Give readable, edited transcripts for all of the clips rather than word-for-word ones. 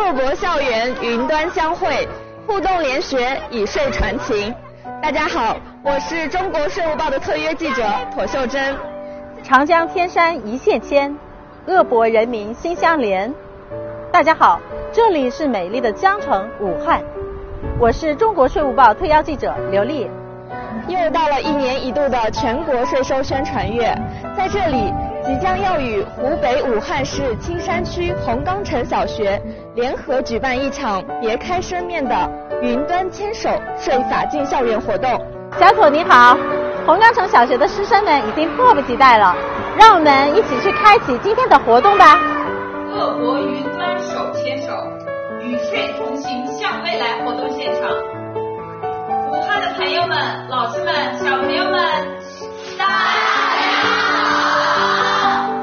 鄂博校园云端相会，互动联学，以税传情。大家好，我是中国税务报的特约记者妥秀珍。 长江天山一线牵，鄂博人民心相连。大家好，这里是美丽的江城武汉，我是中国税务报特邀记者刘丽。 又到了1年1度的全国税收宣传月，在这里即将要与湖北武汉市青山区红冈城小学联合举办一场别开生面的云端牵手税法进校园活动。 小妥你好，红冈城小学的师生们已经迫不及待了，让我们一起去开启今天的活动吧。 鄂博云端手牵手，与税同行向未来活动现场。武汉的朋友们、老师们、小朋友们，大家好！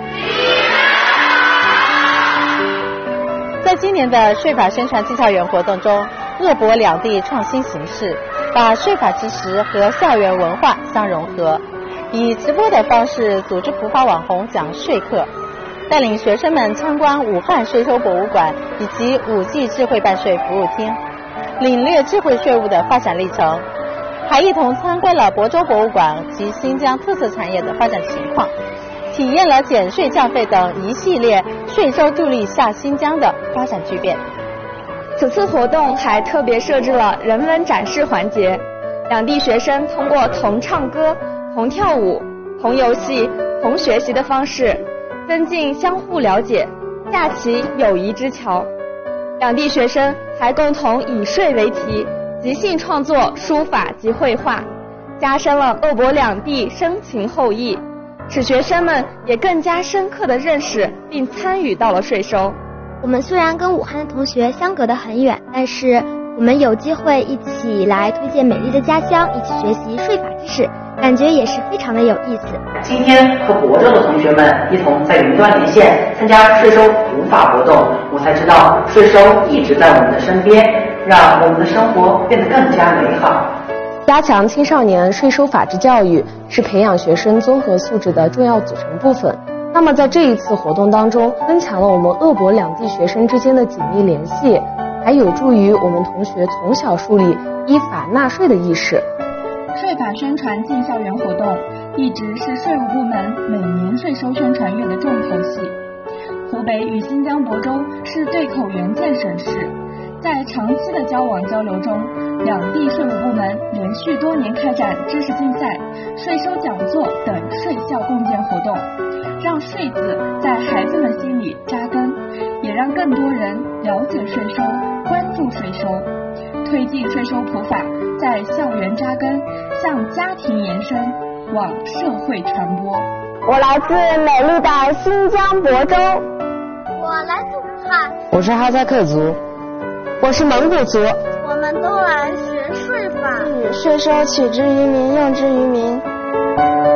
在今年的税法宣传进校园活动中，鄂博两地创新形式，把税法知识和校园文化相融合，以直播的方式组织普法网红讲税课，带领学生们参观武汉税收博物馆以及5G 智慧办税服务厅，领略智慧税务的发展历程，还一同参观了亳州博物馆及新疆特色产业的发展情况，体验了减税降费等一系列税收助力下新疆的发展巨变。 此次活动还特别设置了人文展示环节，两地学生通过同唱歌、同跳舞、同游戏、同学习的方式，增进相互了解，架起友谊之桥。两地学生还共同以税为题，即兴创作书法及绘画，加深了鄂博两地深情厚谊，使学生们也更加深刻地认识并参与到了税收。 我们虽然跟武汉的同学相隔得很远，但是我们有机会一起来推荐美丽的家乡，一起学习税法知识，感觉也是非常的有意思。 今天和亳州的同学们一同在云端连线参加税收普法活动，我才知道税收一直在我们的身边，让我们的生活变得更加美好。 加强青少年税收法治教育是培养学生综合素质的重要组成部分。那么在这一次活动当中，增强了我们鄂博两地学生之间的紧密联系，还有助于我们同学从小树立依法纳税的意识。 税法宣传进校园活动一直是税务部门每年税收宣传月的重头戏。湖北与新疆亳州是对口援建省市，在长期的交往交流中，两地税务部门连续多年开展知识竞赛、税收讲座等税校共建活动，让税字在孩子们心里扎根，也让更多人了解税收、关注税收，推进税收普法在校园扎根，向家庭延伸，往社会传播。 我来自美丽的新疆亳州。 我来自武汉。 我是哈萨克族。我是蒙古族。 我们都来学税法。 税收取之于民，用之于民。